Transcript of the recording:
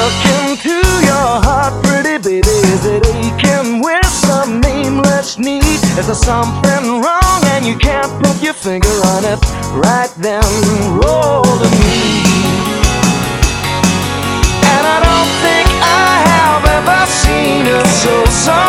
look into your heart, pretty baby, is it aching with some nameless need? Is there something wrong and you can't put your finger on it? Right then, roll to me. And I don't think I have ever seen it so